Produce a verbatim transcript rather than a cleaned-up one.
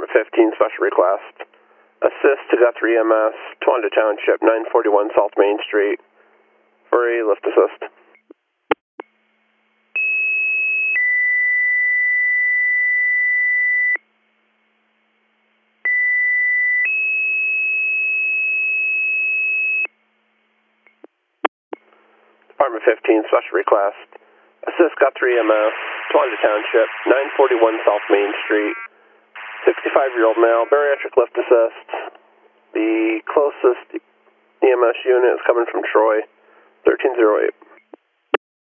Department fifteen, special request. Assist to Guthrie E M S, Towanda Township, nine forty-one South Main Street, for a lift assist. Department fifteen, special request. Assist Guthrie E M S, Towanda Township, nine forty-one South Main Street, sixty-five-year-old male, bariatric lift assist. The closest E M S unit is coming from Troy, thirteen oh eight.